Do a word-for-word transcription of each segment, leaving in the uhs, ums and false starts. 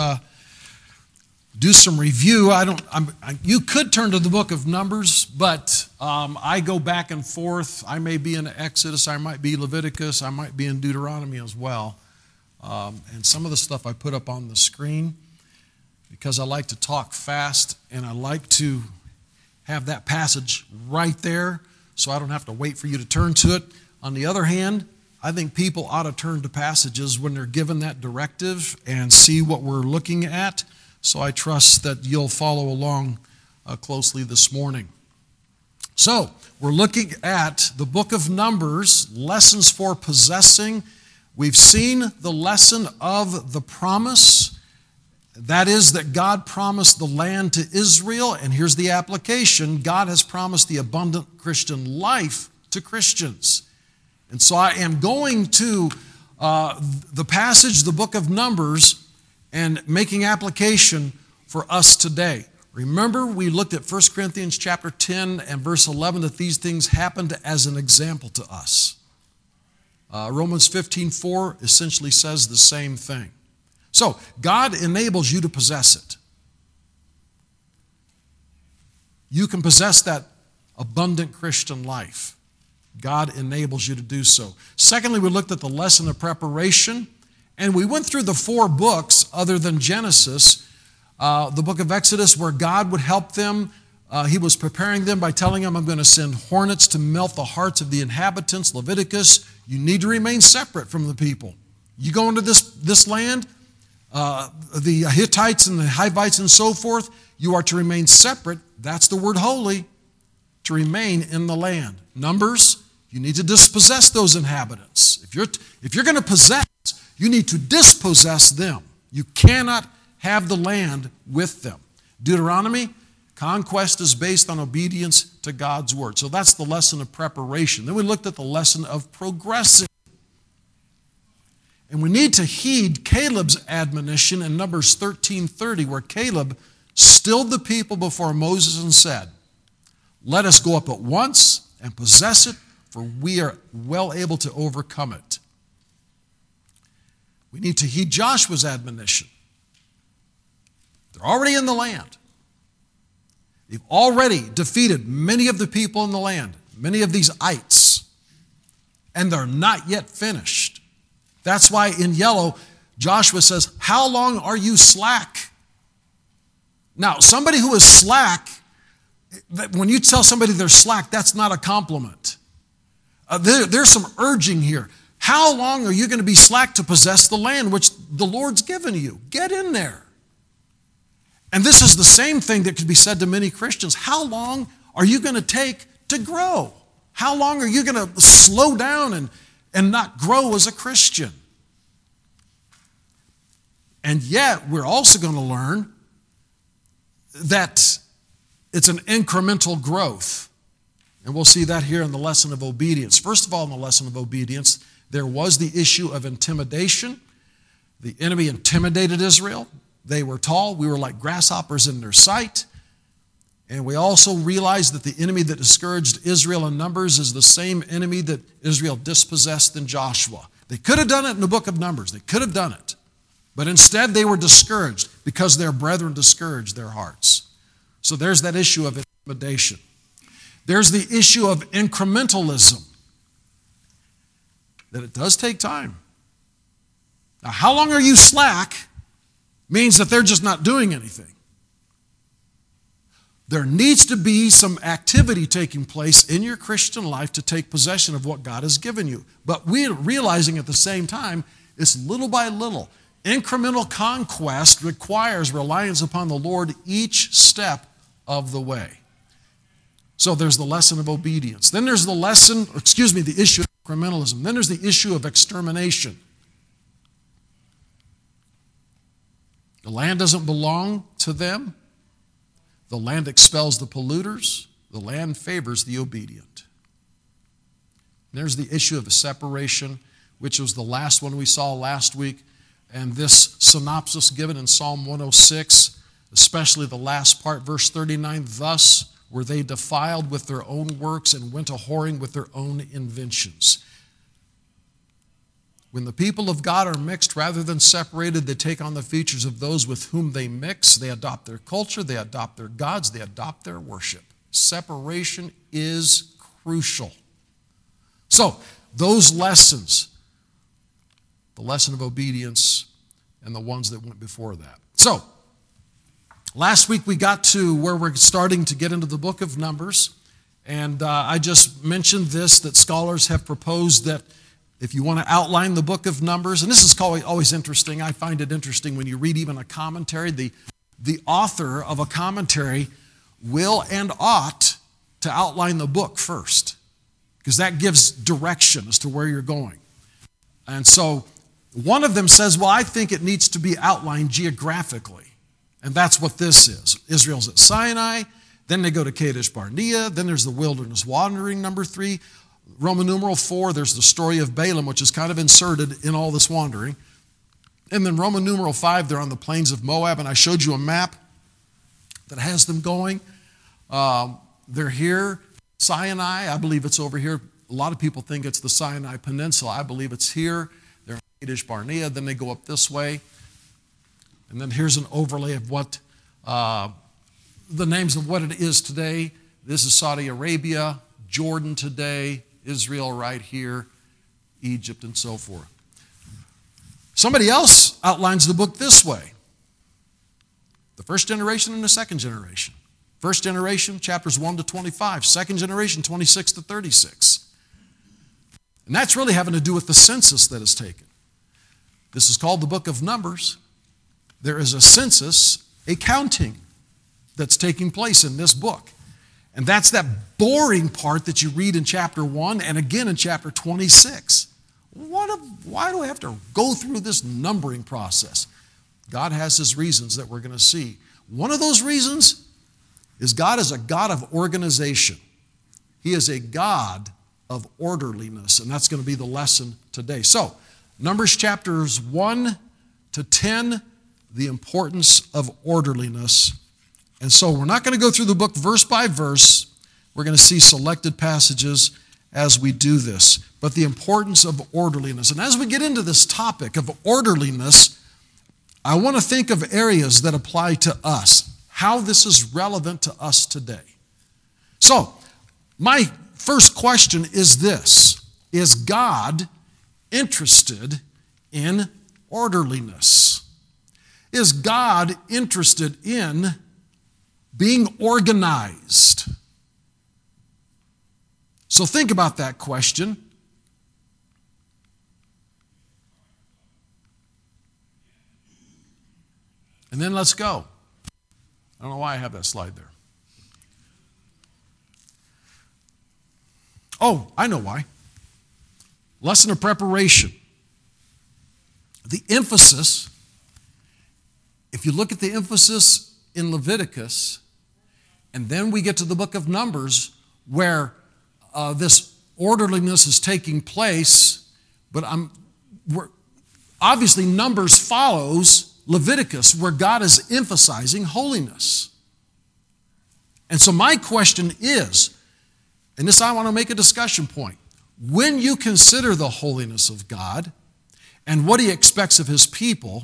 uh, do some review. I don't. I'm, I, you could turn to the book of Numbers, but um, I go back and forth. I may be in Exodus, I might be Leviticus, I might be in Deuteronomy as well. Um, and some of the stuff I put up on the screen because I like to talk fast and I like to have that passage right there so I don't have to wait for you to turn to it. On the other hand, I think people ought to turn to passages when they're given that directive and see what we're looking at. So I trust that you'll follow along uh, closely this morning. So we're looking at the book of Numbers, lessons for possessing. We've seen the lesson of the promise. That is that God promised the land to Israel, and here's the application. God has promised the abundant Christian life to Christians. And so I am going to uh, the passage, the book of Numbers, and making application for us today. Remember, we looked at First Corinthians chapter ten and verse eleven, that these things happened as an example to us. Uh, Romans fifteen four essentially says the same thing. So, God enables you to possess it. You can possess that abundant Christian life. God enables you to do so. Secondly, we looked at the lesson of preparation, and we went through the four books other than Genesis. Uh, the book of Exodus, where God would help them. Uh, he was preparing them by telling them, I'm going to send hornets to melt the hearts of the inhabitants. Leviticus, you need to remain separate from the people. You go into this, this land, uh, the Hittites and the Hivites and so forth, you are to remain separate. That's the word holy, to remain in the land. Numbers, you need to dispossess those inhabitants. If you're, if you're going to possess, you need to dispossess them. You cannot have the land with them. Deuteronomy, conquest is based on obedience to God's word. So that's the lesson of preparation. Then we looked at the lesson of progressing. And we need to heed Caleb's admonition in Numbers thirteen thirty, where Caleb stilled the people before Moses and said, let us go up at once and possess it, for we are well able to overcome it. We need to heed Joshua's admonition. They're already in the land. They've already defeated many of the people in the land, many of these ites, and they're not yet finished. That's why in yellow, Joshua says, how long are you slack? Now, somebody who is slack, when you tell somebody they're slack, that's not a compliment. Uh, there, there's some urging here. How long are you going to be slack to possess the land which the Lord's given you? Get in there. And this is the same thing that could be said to many Christians. How long are you going to take to grow? How long are you going to slow down and, and not grow as a Christian? And yet, we're also going to learn that it's an incremental growth. And we'll see that here in the lesson of obedience. First of all, in the lesson of obedience, there was the issue of intimidation. The enemy intimidated Israel. They were tall. We were like grasshoppers in their sight. And we also realized that the enemy that discouraged Israel in Numbers is the same enemy that Israel dispossessed in Joshua. They could have done it in the book of Numbers. They could have done it. But instead they were discouraged because their brethren discouraged their hearts. So there's that issue of intimidation. There's the issue of incrementalism. That it does take time. Now, how long are you slack means that they're just not doing anything. There needs to be some activity taking place in your Christian life to take possession of what God has given you. But we're realizing at the same time, it's little by little. Incremental conquest requires reliance upon the Lord each step of the way. So there's the lesson of obedience. Then there's the lesson, or excuse me, the issue of incrementalism. Then there's the issue of extermination. The land doesn't belong to them. The land expels the polluters. The land favors the obedient. There's the issue of a separation, which was the last one we saw last week. And this synopsis given in Psalm one oh six, especially the last part, verse thirty-nine, thus were they defiled with their own works and went a whoring with their own inventions. When the people of God are mixed rather than separated, they take on the features of those with whom they mix. They adopt their culture, they adopt their gods, they adopt their worship. Separation is crucial. So, those lessons, the lesson of obedience and the ones that went before that. So, last week we got to where we're starting to get into the book of Numbers, and uh, I just mentioned this, that scholars have proposed that if you want to outline the book of Numbers, and this is always interesting, I find it interesting when you read even a commentary, the, the author of a commentary will and ought to outline the book first, because that gives direction as to where you're going. And so one of them says, well, I think it needs to be outlined geographically. And that's what this is. Israel's at Sinai, then they go to Kadesh Barnea, then there's the wilderness wandering, number three. Roman numeral four, there's the story of Balaam, which is kind of inserted in all this wandering. And then Roman numeral five, they're on the plains of Moab, and I showed you a map that has them going. Um, they're here. Sinai, I believe it's over here. A lot of people think it's the Sinai Peninsula. I believe it's here. They're in Kadesh Barnea, then they go up this way. And then here's an overlay of what uh, the names of what it is today. This is Saudi Arabia, Jordan today, Israel right here, Egypt, and so forth. Somebody else outlines the book this way. The first generation and the second generation. First generation, chapters one to twenty-five. Second generation, twenty-six to thirty-six. And that's really having to do with the census that is taken. This is called the book of Numbers. There is a census, a counting that's taking place in this book. And that's that boring part that you read in chapter one and again in chapter twenty-six. What a, why do I have to go through this numbering process? God has his reasons that we're going to see. One of those reasons is God is a God of organization. He is a God of orderliness, and that's going to be the lesson today. So, Numbers chapters one to ten, the importance of orderliness. And so we're not going to go through the book verse by verse. We're going to see selected passages as we do this. But the importance of orderliness. And as we get into this topic of orderliness, I want to think of areas that apply to us, how this is relevant to us today. So, my first question is this: is God interested in orderliness? Is God interested in being organized? So think about that question. And then let's go. I don't know why I have that slide there. Oh, I know why. Lesson of preparation. The emphasis, if you look at the emphasis in Leviticus, and then we get to the book of Numbers, where uh, this orderliness is taking place, but I'm, we're, obviously Numbers follows Leviticus, where God is emphasizing holiness. And so my question is, and this I want to make a discussion point, when you consider the holiness of God and what he expects of his people,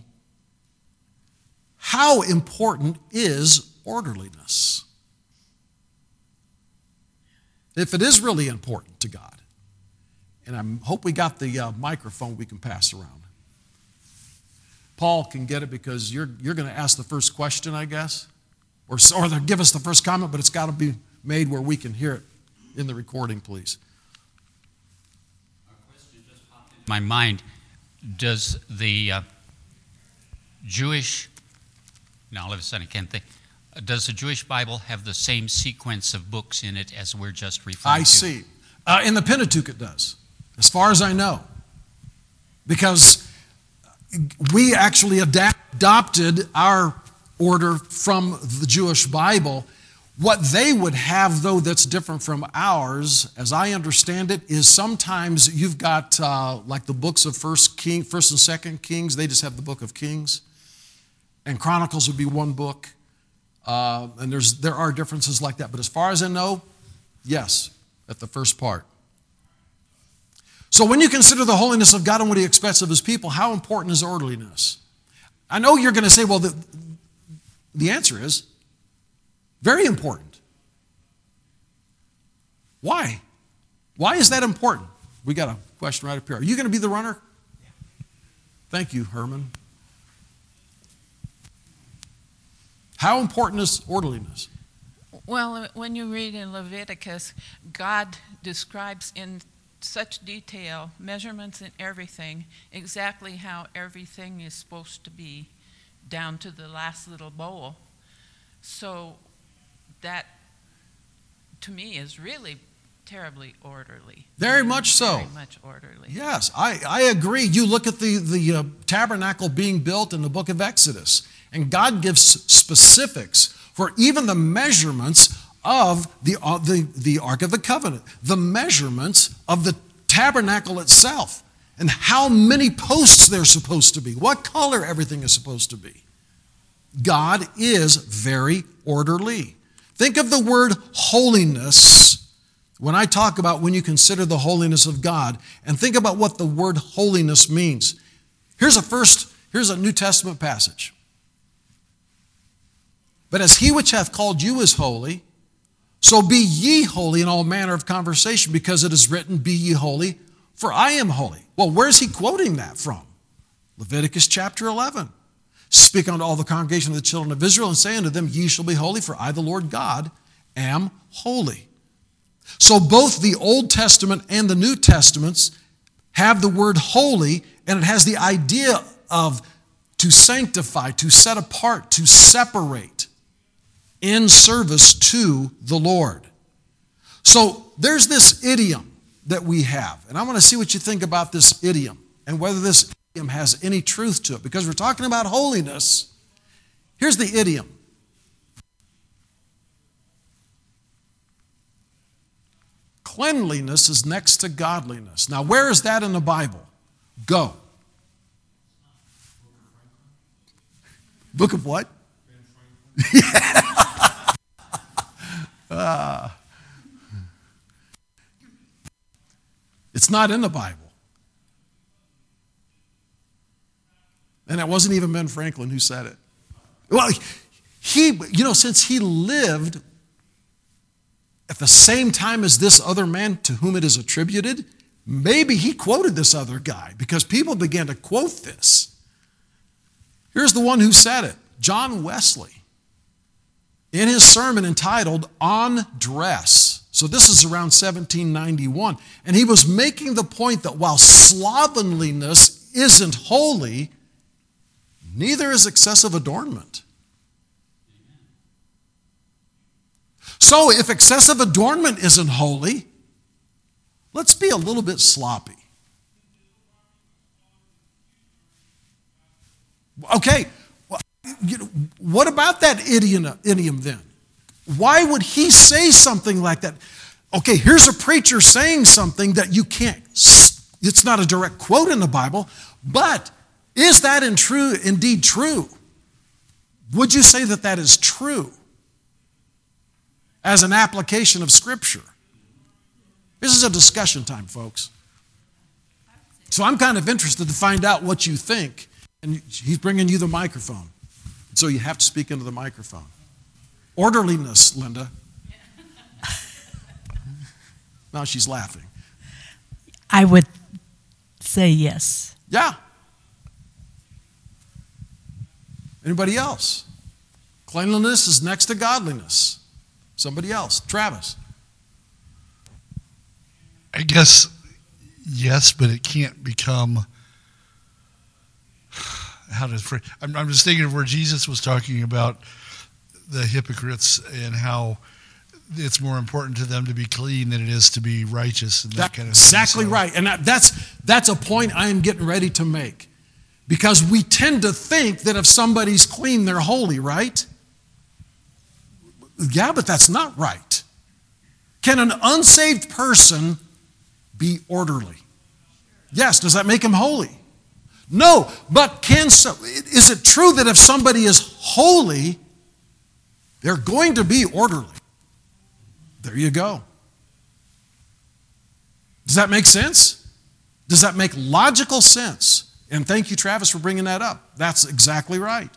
how important is orderliness? If it is really important to God, and I hope we got the uh, microphone we can pass around. Paul can get it because you're, you're going to ask the first question, I guess, or, or give us the first comment, but it's got to be made where we can hear it in the recording, please. A question just popped into my mind. Does the uh, Jewish, now all of a sudden I can't think, does the Jewish Bible have the same sequence of books in it as we're just referring I to? see. Uh, in the Pentateuch it does, as far as I know. Because we actually adapt, adopted our order from the Jewish Bible. What they would have, though, that's different from ours, as I understand it, is sometimes you've got, uh, like the books of First King, First and Second Kings, they just have the book of Kings. And Chronicles would be one book. Uh, and there's there are differences like that. But as far as I know, yes, at the first part. So when you consider the holiness of God and what he expects of his people, how important is orderliness? I know you're going to say, well, the, the answer is very important. Why? Why is that important? We got a question right up here. Are you going to be the runner? Thank you, Herman. How important is orderliness? Well, when you read in Leviticus, God describes in such detail, measurements and everything, exactly how everything is supposed to be, down to the last little bowl. So that, to me, is really terribly orderly. Very much so. Very much orderly. Yes, I, I agree. You look at the, the uh, tabernacle being built in the book of Exodus, and God gives specifics for even the measurements of the, uh, the, the Ark of the Covenant, the measurements of the tabernacle itself, and how many posts they're supposed to be, what color everything is supposed to be. God is very orderly. Think of the word holiness when I talk about when you consider the holiness of God, and think about what the word holiness means. Here's a first, here's a New Testament passage. But as he which hath called you is holy, so be ye holy in all manner of conversation, because it is written, be ye holy, for I am holy. Well, where's he quoting that from? Leviticus chapter eleven. Speak unto all the congregation of the children of Israel, and say unto them, ye shall be holy, for I, the Lord God, am holy. So both the Old Testament and the New Testaments have the word holy, and it has the idea of to sanctify, to set apart, to separate in service to the Lord. So there's this idiom that we have, and I want to see what you think about this idiom and whether this idiom has any truth to it, because we're talking about holiness. Here's the idiom. Cleanliness is next to godliness. Now, where is that in the Bible? Go. Book of what? Yeah. uh, it's not in the Bible. And it wasn't even Ben Franklin who said it. Well, he, you know, since he lived at the same time as this other man to whom it is attributed, maybe he quoted this other guy, because people began to quote this. Here's the one who said it, John Wesley, in his sermon entitled On Dress. So this is around seventeen ninety-one. And he was making the point that while slovenliness isn't holy, neither is excessive adornment. So if excessive adornment isn't holy, let's be a little bit sloppy. Okay, well, you know, what about that idiom, idiom then? Why would he say something like that? Okay, here's a preacher saying something that you can't, it's not a direct quote in the Bible, but is that in true, indeed true? Would you say that that is true as an application of Scripture? This is a discussion time, folks. So I'm kind of interested to find out what you think. And he's bringing you the microphone. So you have to speak into the microphone. Orderliness, Linda. Now she's laughing. I would say yes. Yeah. Anybody else? Cleanliness is next to godliness. Somebody else. Travis. I guess yes, but it can't become, how does I'm, I'm just thinking of where Jesus was talking about the hypocrites and how it's more important to them to be clean than it is to be righteous and that, that kind of thing. Exactly so. Right. And that, that's that's a point I am getting ready to make. Because we tend to think that if somebody's clean, they're holy, right? Yeah, but that's not right. Can an unsaved person be orderly? Yes. Does that make him holy? No. But can so, is it true that if somebody is holy, they're going to be orderly? There you go. Does that make sense? Does that make logical sense? And thank you, Travis, for bringing that up. That's exactly right.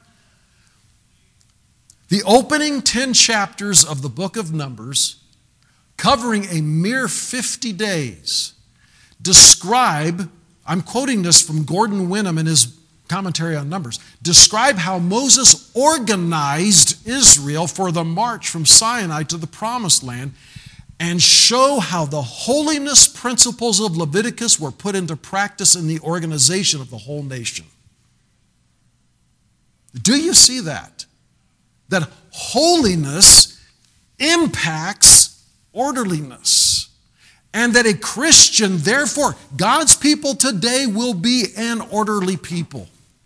The opening ten chapters of the book of Numbers, covering a mere fifty days, describe, I'm quoting this from Gordon Wenham in his commentary on Numbers, describe how Moses organized Israel for the march from Sinai to the Promised Land, and show how the holiness principles of Leviticus were put into practice in the organization of the whole nation. Do you see that? That holiness impacts orderliness. And that a Christian, therefore, God's people today will be an orderly people.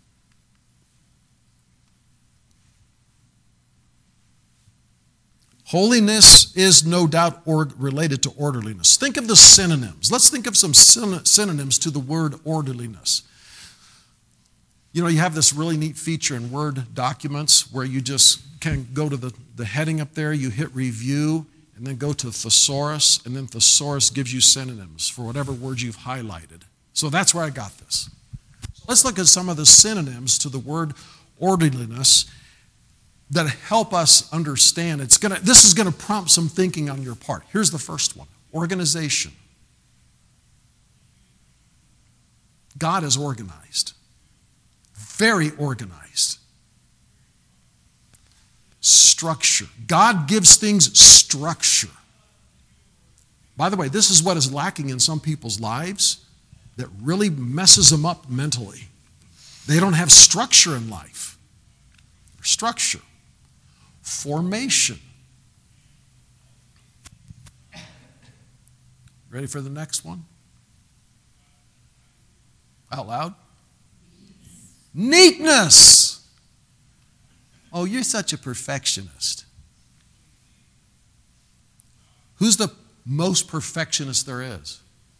Holiness is no doubt or related to orderliness. Think of the synonyms. Let's think of some synonyms to the word orderliness. You know, you have this really neat feature in Word documents where you just can go to the, the heading up there, you hit review, and then go to thesaurus, and then thesaurus gives you synonyms for whatever words you've highlighted. So that's where I got this. Let's look at some of the synonyms to the word orderliness that help us understand. It's gonna, this is going to prompt some thinking on your part. Here's the first one: organization. God is organized, very organized. Structure. God gives things structure. By the way, this is what is lacking in some people's lives that really messes them up mentally. They don't have structure in life. Structure. Formation. Ready for the next one? Out loud. Neatness. Oh, you're such a perfectionist. Who's the most perfectionist there is?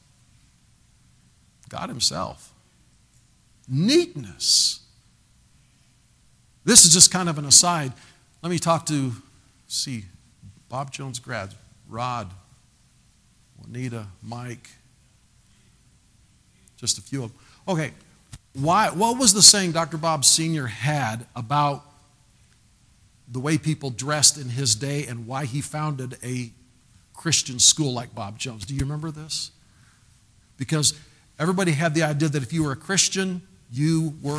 God Himself. Neatness. This is just kind of an aside. Let me talk to, see, Bob Jones grads, Rod, Juanita, Mike, just a few of them. Okay, why, what was the saying Doctor Bob Senior had about the way people dressed in his day and why he founded a Christian school like Bob Jones? Do you remember this? Because everybody had the idea that if you were a Christian, you were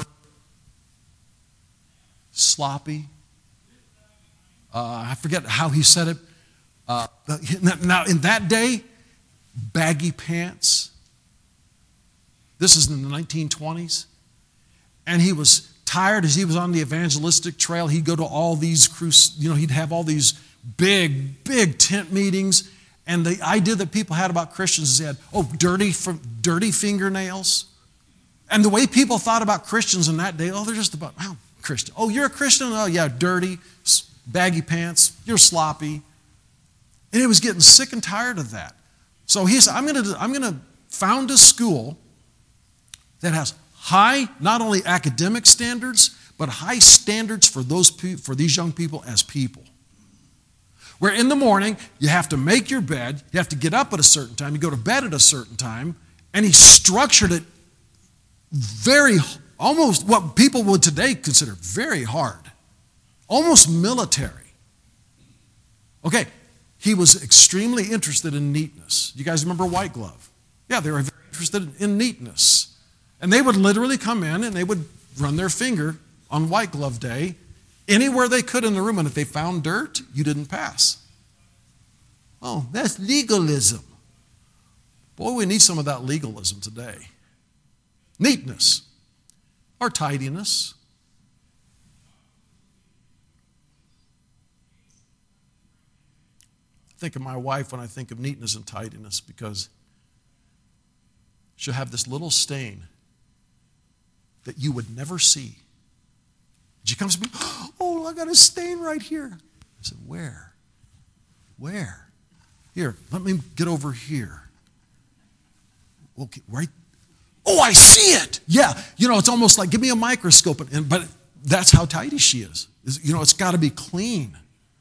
sloppy. Uh, I forget how he said it. Uh, now, in that day, baggy pants. This is in the nineteen twenties. And he was tired as he was on the evangelistic trail. He'd go to all these cruise, you know, he'd have all these big, big tent meetings. And the idea that people had about Christians is they had, oh, dirty, dirty fingernails. And the way people thought about Christians in that day, oh, they're just about, oh, Christian. Oh, you're a Christian? Oh, yeah, dirty, baggy pants. You're sloppy. And he was getting sick and tired of that. So he said, I'm going to, I'm going to found a school that has high, not only academic standards, but high standards for those for these young people as people. Where in the morning, you have to make your bed, you have to get up at a certain time, you go to bed at a certain time, and he structured it very, almost what people would today consider very hard, almost military. Okay, he was extremely interested in neatness. You guys remember White Glove? Yeah, they were very interested in neatness. And they would literally come in and they would run their finger on White Glove Day anywhere they could in the room, and if they found dirt, you didn't pass. Oh, that's legalism. Boy, we need some of that legalism today. Neatness or tidiness. I think of my wife when I think of neatness and tidiness because she'll have this little stain that you would never see. She comes to me, oh, I got a stain right here. I said, where? Where? Here, let me get over here. Okay, right? Oh, I see it. Yeah, you know, it's almost like, give me a microscope. And, but that's how tidy she is. is you know, it's got to be clean.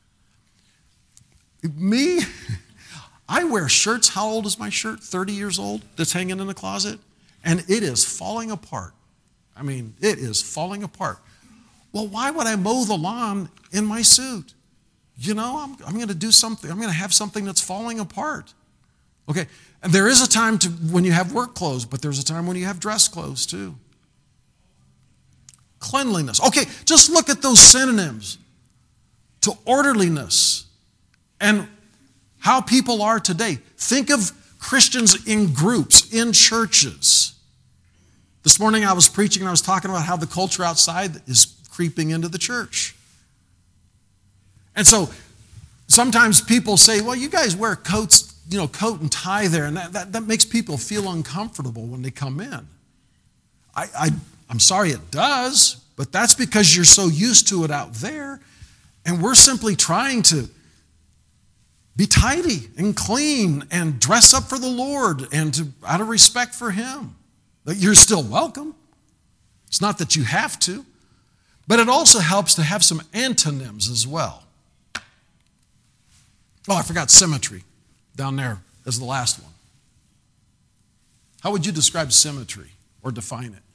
Me, I wear shirts. How old is my shirt? thirty years old, that's hanging in the closet. and it is falling apart. I mean, it is falling apart. Well, why would I mow the lawn in my suit? You know, I'm, I'm going to do something. I'm going to have something that's falling apart. Okay, and there is a time to when you have work clothes, but there's a time when you have dress clothes too. Cleanliness. Okay, just look at those synonyms to orderliness and how people are today. Think of Christians in groups, in churches. This morning I was preaching and I was talking about how the culture outside is creeping into the church. And so sometimes people say, well, you guys wear coats, you know, coat and tie there, and that, that, that makes people feel uncomfortable when they come in. I, I, I'm sorry it does, but that's because you're so used to it out there, and we're simply trying to be tidy and clean and dress up for the Lord and to, out of respect for Him. But you're still welcome. It's not that you have to, but it also helps to have some antonyms as well. Oh, I forgot symmetry down there as the last one. How would you describe symmetry or define it?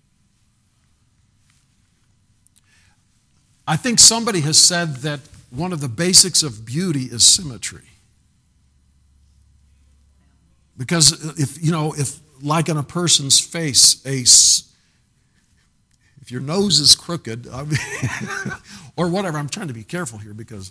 I think somebody has said that one of the basics of beauty is symmetry. Because if, you know, if like in a person's face, a, if your nose is crooked, I mean, or whatever, I'm trying to be careful here because,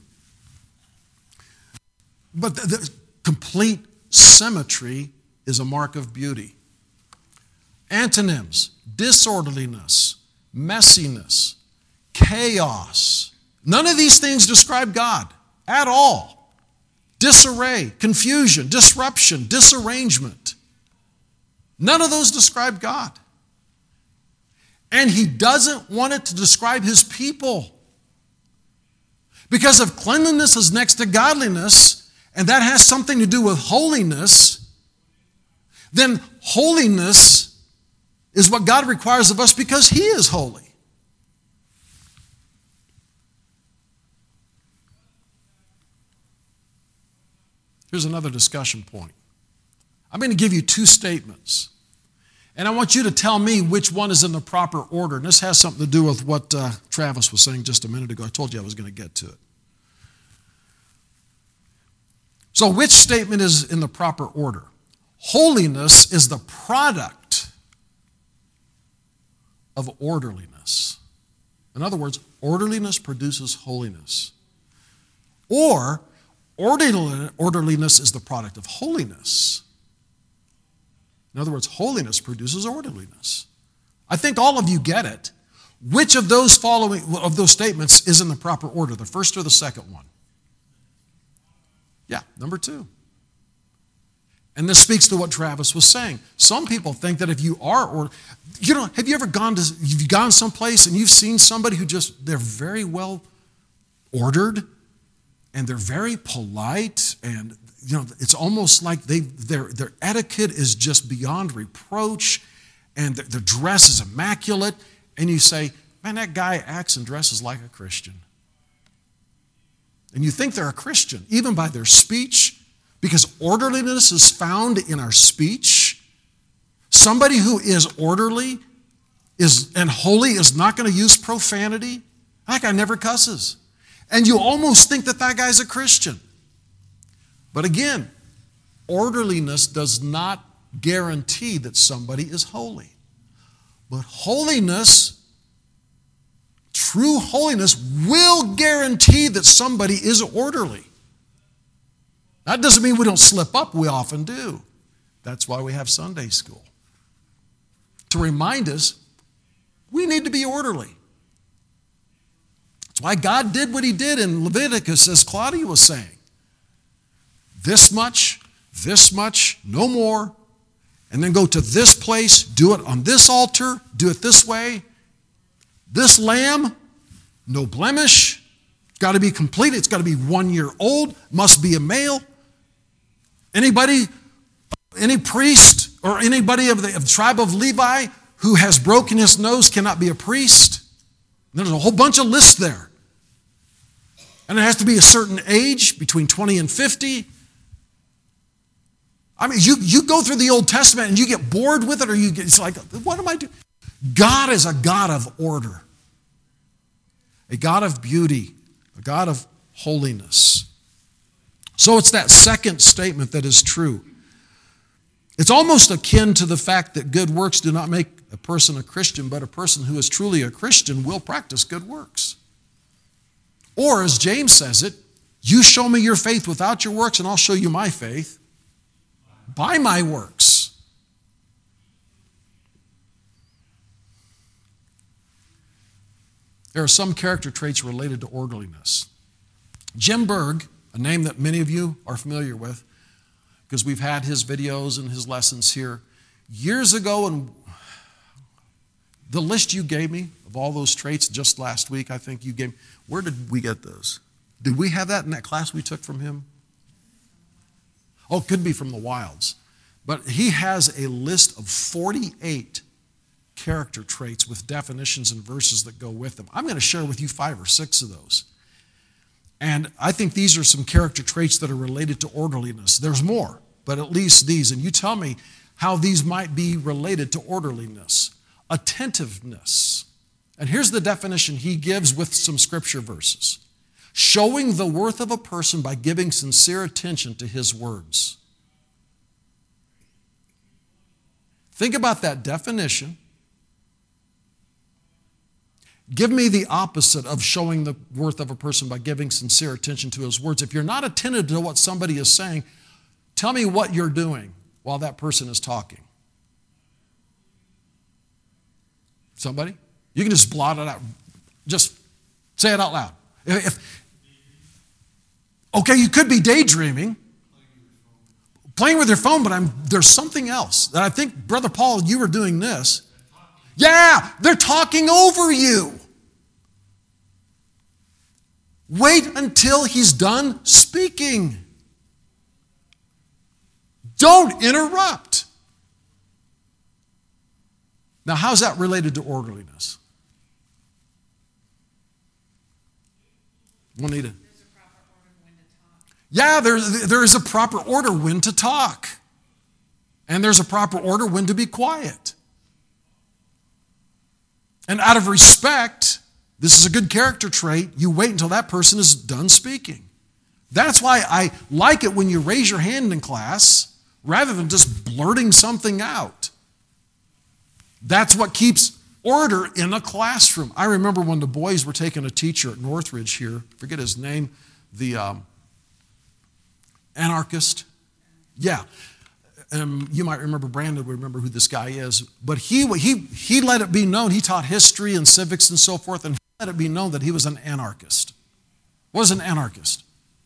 but the, the complete symmetry is a mark of beauty. Antonyms: disorderliness, messiness, chaos. None of these things describe God at all. Disarray, confusion, disruption, disarrangement. None of those describe God. And He doesn't want it to describe His people. Because if cleanliness is next to godliness, and that has something to do with holiness, then holiness is what God requires of us because He is holy. Here's another discussion point. I'm going to give you two statements, and I want you to tell me which one is in the proper order. And this has something to do with what uh, Travis was saying just a minute ago. I told you I was going to get to it. So which statement is in the proper order? Holiness is the product of orderliness. In other words, orderliness produces holiness. Or orderliness is the product of holiness. In other words, holiness produces orderliness. I think all of you get it. Which of those following of those statements is in the proper order, the first or the second one? Yeah, number two. And this speaks to what Travis was saying. Some people think that if you are, or you know, have you ever gone to, you've gone someplace and you've seen somebody who just, they're very well ordered and they're very polite, and you know, it's almost like they their their etiquette is just beyond reproach, and their, their dress is immaculate, and you say, man, that guy acts and dresses like a Christian. And you think they're a Christian, even by their speech, because orderliness is found in our speech. Somebody who is orderly is and holy is not going to use profanity. That guy never cusses. And you almost think that that guy's a Christian. But again, orderliness does not guarantee that somebody is holy. But holiness, true holiness, will guarantee that somebody is orderly. That doesn't mean we don't slip up. We often do. That's why we have Sunday school. To remind us, we need to be orderly. That's why God did what He did in Leviticus, as Claudia was saying. This much, this much, no more. And then go to this place, do it on this altar, do it this way. This lamb, no blemish, got to be complete. It's got to be one year old, must be a male. Anybody, any priest or anybody of the, of the tribe of Levi who has broken his nose cannot be a priest. There's a whole bunch of lists there. And it has to be a certain age, between twenty and fifty. I mean, you, you go through the Old Testament and you get bored with it, or you get, it's like, what am I doing? God is a God of order, a God of beauty, a God of holiness. So it's that second statement that is true. It's almost akin to the fact that good works do not make a person a Christian, but a person who is truly a Christian will practice good works. Or, as James says it, you show me your faith without your works, and I'll show you my faith by my works. There are some character traits related to orderliness. Jim Berg, a name that many of you are familiar with, because we've had his videos and his lessons here. Years ago, and the list you gave me of all those traits just last week, I think you gave me, where did we get those? Did we have that in that class we took from him? Oh, it could be from the Wilds. But he has a list of forty-eight character traits with definitions and verses that go with them. I'm going to share with you five or six of those. And I think these are some character traits that are related to orderliness. There's more, but at least these. And you tell me how these might be related to orderliness. Attentiveness. And here's the definition he gives with some scripture verses. Showing the worth of a person by giving sincere attention to his words. Think about that definition. Give me the opposite of showing the worth of a person by giving sincere attention to his words. If you're not attentive to what somebody is saying, tell me what you're doing while that person is talking. Somebody? You can just blot it out. Just say it out loud. If, okay, you could be daydreaming, playing with your phone, but I'm, there's something else that I think, Brother Paul, you were doing this. Yeah, they're talking over you. Wait until he's done speaking. Don't interrupt. Now, how's that related to orderliness? Juanita. Yeah, there, there is a proper order when to talk. And there's a proper order when to be quiet. And out of respect, this is a good character trait, you wait until that person is done speaking. That's why I like it when you raise your hand in class rather than just blurting something out. That's what keeps order in a classroom. I remember when the boys were taking a teacher at Northridge here, forget his name, the um, anarchist. Yeah. Um, you might remember, Brandon would remember who this guy is. But he, he, he let it be known, he taught history and civics and so forth, and he let it be known that he was an anarchist. What is an anarchist?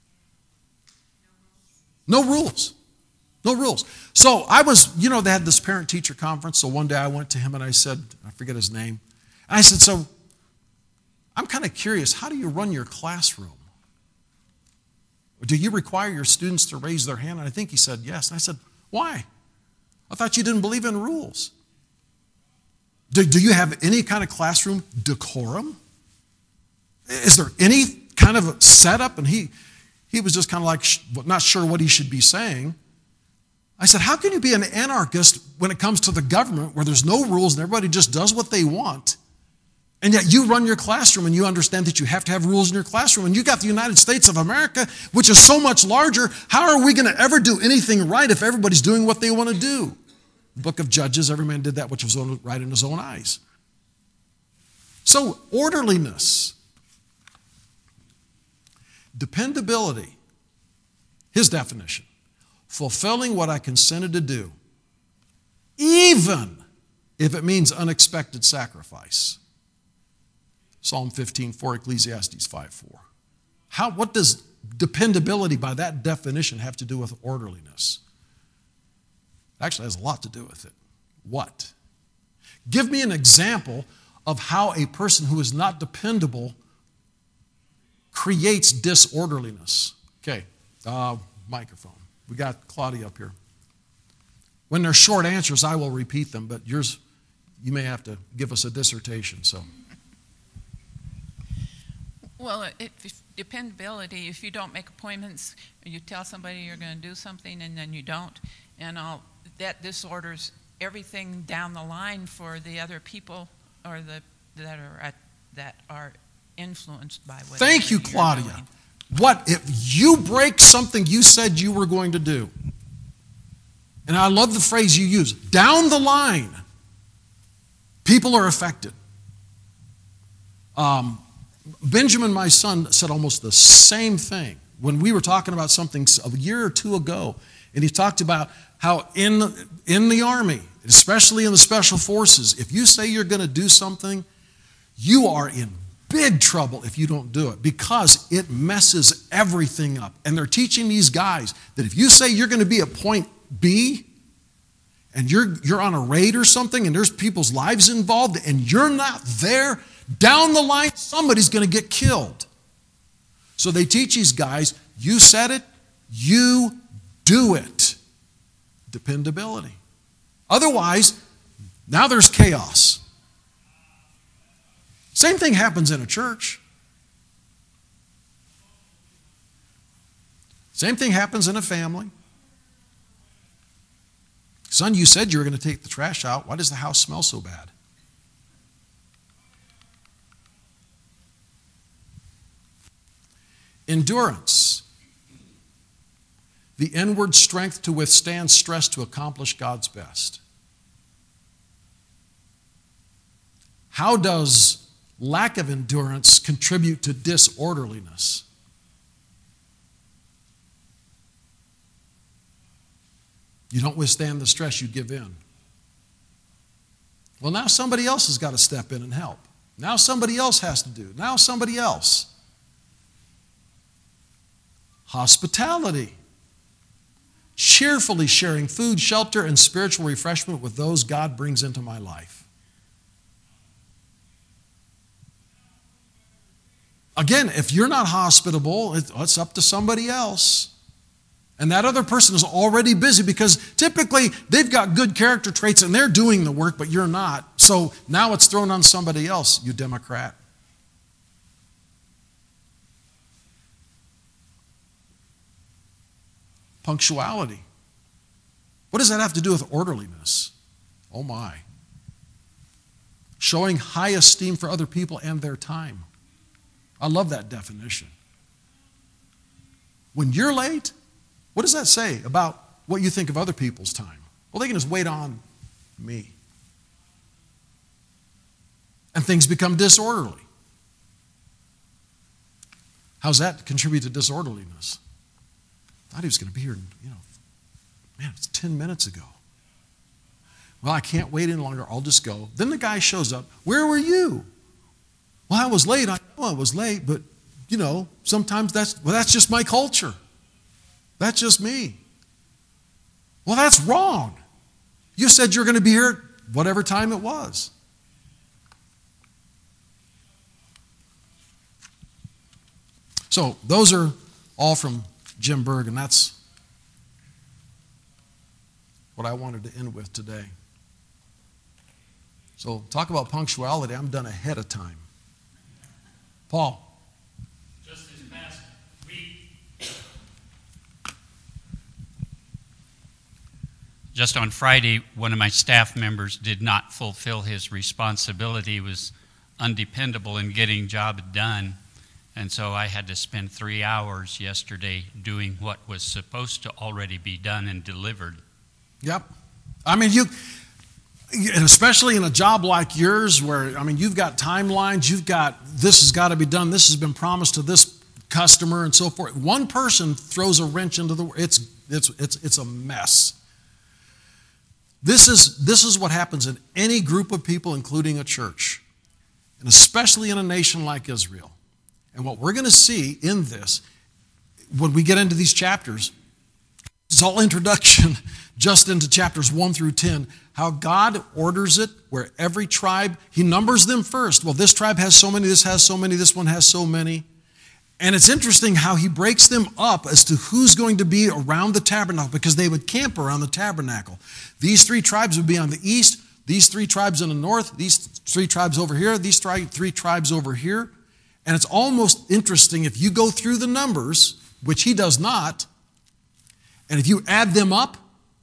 No rules. No rules. So I was, you know, they had this parent-teacher conference, so one day I went to him and I said, I forget his name, and I said, so I'm kind of curious, how do you run your classroom? Do you require your students to raise their hand? And I think he said yes. And I said, why? I thought you didn't believe in rules. Do, do you have any kind of classroom decorum? Is there any kind of a setup? And he, he was just kind of like not sure what he should be saying. I said, how can you be an anarchist when it comes to the government where there's no rules and everybody just does what they want? And yet you run your classroom and you understand that you have to have rules in your classroom. And you got the United States of America, which is so much larger. How are we going to ever do anything right if everybody's doing what they want to do? The book of Judges, every man did that which was right in his own eyes. So orderliness, dependability, his definition, fulfilling what I consented to do, even if it means unexpected sacrifice. Psalm fifteen four, Ecclesiastes five four. How, what does dependability by that definition have to do with orderliness? It actually has a lot to do with it. What? Give me an example of how a person who is not dependable creates disorderliness. Okay, uh, microphone. We got Claudia up here. When they're short answers, I will repeat them, but yours, you may have to give us a dissertation, so. Well, if, if dependability, if you don't make appointments, or you tell somebody you're going to do something and then you don't, and all that disorders everything down the line for the other people or the that are at, that are influenced by what. Thank you, Claudia. Doing. What if you break something you said you were going to do? And I love the phrase you use, down the line, people are affected. Um, Benjamin, my son, said almost the same thing when we were talking about something a year or two ago, and he talked about how in, in the Army, especially in the Special Forces, if you say you're going to do something, you are in big trouble if you don't do it because it messes everything up. And they're teaching these guys that if you say you're going to be at point B and you're, you're on a raid or something and there's people's lives involved and you're not there, down the line, somebody's going to get killed. So they teach these guys, you said it, you do it. Dependability. Otherwise, now there's chaos. Same thing happens in a church. Same thing happens in a family. Son, you said you were going to take the trash out. Why does the house smell so bad? Endurance. The inward strength to withstand stress to accomplish God's best. How does lack of endurance contribute to disorderliness? You don't withstand the stress, you give in. Well, now somebody else has got to step in and help. Now somebody else has to do. Now somebody else. Hospitality. Cheerfully sharing food, shelter, and spiritual refreshment with those God brings into my life. Again, if you're not hospitable, it's up to somebody else. And that other person is already busy because typically they've got good character traits and they're doing the work, but you're not. So now it's thrown on somebody else, you Democrat. Punctuality. What does that have to do with orderliness? Oh my. Showing high esteem for other people and their time. I love that definition. When you're late, what does that say about what you think of other people's time? Well, they can just wait on me. And things become disorderly. How's that contribute to disorderliness? I thought he was going to be here, you know, man, it's ten minutes ago. Well, I can't wait any longer. I'll just go. Then the guy shows up. Where were you? Well, I was late. I know I was late, but, you know, sometimes that's, well, that's just my culture. That's just me. Well, that's wrong. You said you were going to be here at whatever time it was. So those are all from Jim Berg, and that's what I wanted to end with today. So talk about punctuality. I'm done ahead of time. Paul. Just this past week, just on Friday, one of my staff members did not fulfill his responsibility. He was undependable in getting job done. And so I had to spend three hours yesterday doing what was supposed to already be done and delivered. Yep. I mean, you, especially in a job like yours where, I mean, you've got timelines, you've got, this has got to be done, this has been promised to this customer and so forth. One person throws a wrench into the, it's, it's, it's, it's a mess. This is, this is what happens in any group of people, including a church, and especially in a nation like Israel. And what we're going to see in this, when we get into these chapters, it's all introduction just into chapters one through ten, how God orders it, where every tribe, he numbers them first. Well, this tribe has so many, this has so many, this one has so many. And it's interesting how he breaks them up as to who's going to be around the tabernacle, because they would camp around the tabernacle. These three tribes would be on the east, these three tribes on the north, these three tribes over here, these three, three tribes over here. And it's almost interesting if you go through the numbers, which he does not, and if you add them up,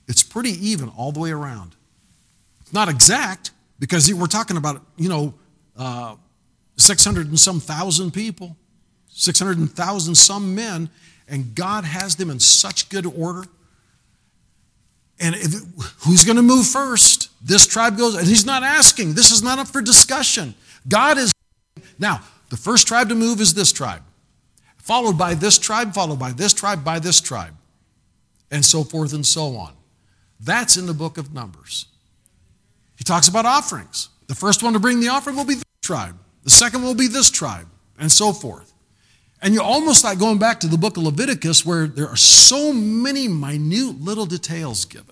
It's pretty even all the way around. It's not exact, because we're talking about, you know, uh, six hundred and some thousand people, six hundred and thousand some men, and God has them in such good order. And if, who's going to move first? This tribe goes, and he's not asking. This is not up for discussion. God is, now, the first tribe to move is this tribe, followed by this tribe, followed by this tribe, by this tribe, and so forth and so on. That's in the book of Numbers. He talks about offerings. The first one to bring the offering will be this tribe. The second will be this tribe, and so forth. And you're almost like going back to the book of Leviticus, where there are so many minute little details given.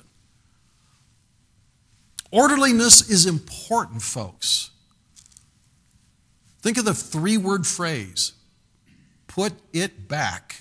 Orderliness is important, folks. Think of the three-word phrase, put it back.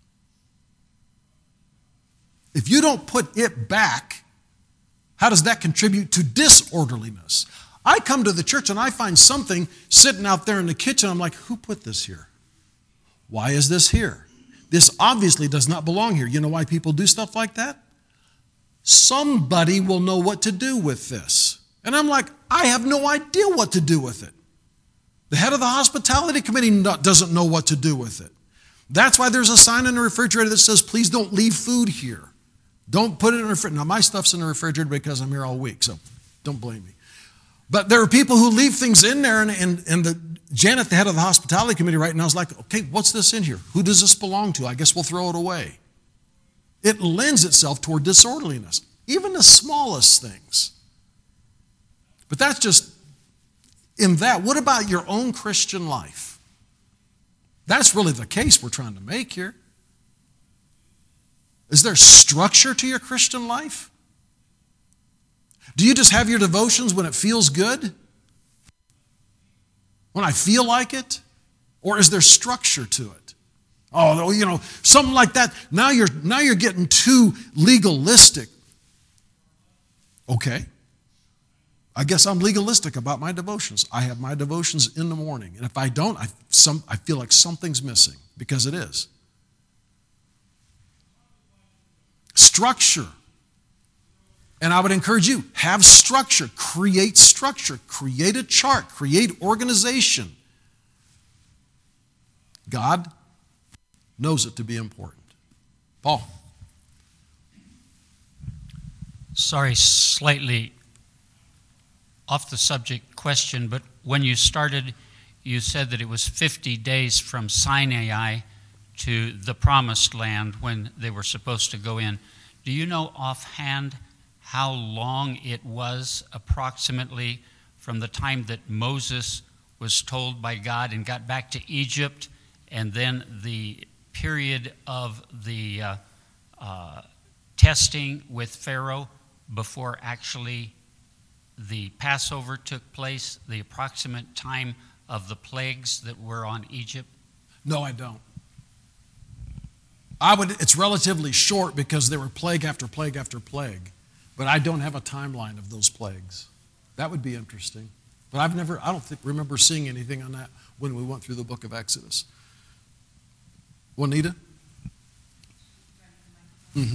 If you don't put it back, how does that contribute to disorderliness? I come to the church and I find something sitting out there in the kitchen. I'm like, who put this here? Why is this here? This obviously does not belong here. You know why people do stuff like that? Somebody will know what to do with this. And I'm like, I have no idea what to do with it. The head of the hospitality committee doesn't know what to do with it. That's why there's a sign in the refrigerator that says, please don't leave food here. Don't put it in the refrigerator. Now, my stuff's in the refrigerator because I'm here all week, so don't blame me. But there are people who leave things in there, and, and, and the, Janet, the head of the hospitality committee right now, is like, okay, what's this in here? Who does this belong to? I guess we'll throw it away. It lends itself toward disorderliness, even the smallest things. But that's just in that. What about your own Christian life? That's really the case we're trying to make here. Is there structure to your Christian life? Do you just have your devotions when it feels good? When I feel like it? Or is there structure to it? Oh, you know, something like that. Now you're, now you're getting too legalistic. Okay. I guess I'm legalistic about my devotions. I have my devotions in the morning. And if I don't, I, some, I feel like something's missing, because it is. Structure. And I would encourage you, have structure, create structure, create a chart, create organization. God knows it to be important. Paul. Sorry, slightly off the subject question, but when you started, you said that it was fifty days from Sinai to the Promised Land when they were supposed to go in. Do you know offhand how long it was approximately from the time that Moses was told by God and got back to Egypt, and then the period of the uh, uh, testing with Pharaoh before actually the Passover took place, the approximate time of the plagues that were on Egypt? No, I don't. I would. It's relatively short because there were plague after plague after plague. But I don't have a timeline of those plagues. That would be interesting. But I've never, I don't think, remember seeing anything on that when we went through the book of Exodus. Juanita? Mm-hmm.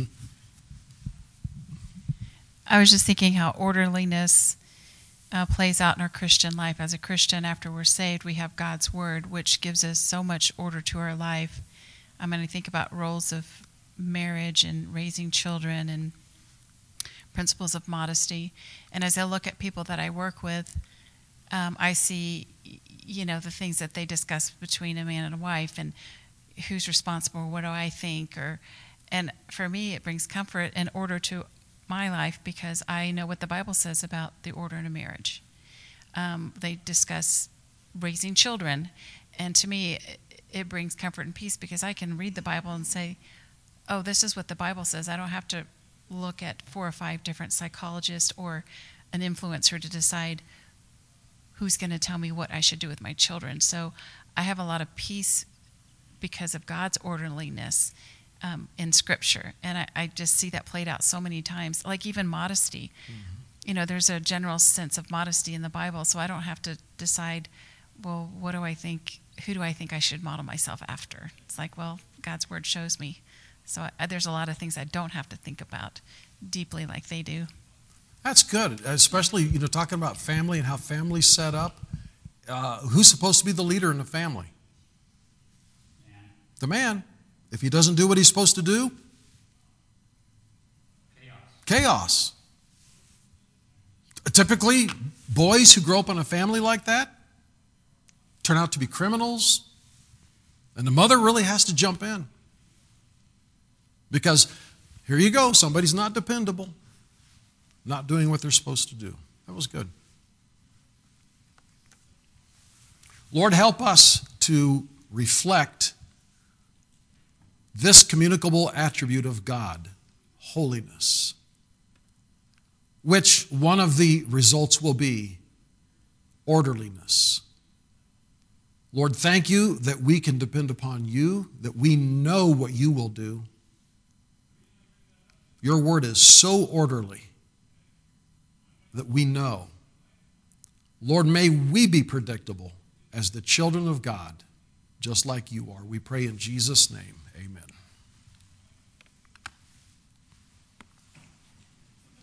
I was just thinking how orderliness uh, plays out in our Christian life. As a Christian, after we're saved, we have God's Word, which gives us so much order to our life. I'm going to think about roles of marriage and raising children and principles of modesty. And as I look at people that I work with, um, I see, you know, the things that they discuss between a man and a wife, and who's responsible, what do I think, or, and for me, it brings comfort and order to my life because I know what the Bible says about the order in a marriage. Um, they discuss raising children, and to me, it, it brings comfort and peace because I can read the Bible and say, oh, this is what the Bible says. I don't have to look at four or five different psychologists or an influencer to decide who's going to tell me what I should do with my children. So I have a lot of peace because of God's orderliness um, in Scripture. And I, I just see that played out so many times, like even modesty. Mm-hmm. You know, there's a general sense of modesty in the Bible, so I don't have to decide, well, what do I think, who do I think I should model myself after? It's like, well, God's Word shows me So I, there's a lot of things I don't have to think about deeply like they do. That's good, especially, you know, talking about family and how family's set up. Uh, who's supposed to be the leader in the family? Man. The man. If he doesn't do what he's supposed to do, chaos. Chaos. Typically, boys who grow up in a family like that turn out to be criminals, and the mother really has to jump in. Because here you go, somebody's not dependable, not doing what they're supposed to do. That was good. Lord, help us to reflect this communicable attribute of God, holiness, which one of the results will be orderliness. Lord, thank you that we can depend upon you, that we know what you will do. Your word is so orderly that we know. Lord, may we be predictable as the children of God, just like you are. We pray in Jesus' name.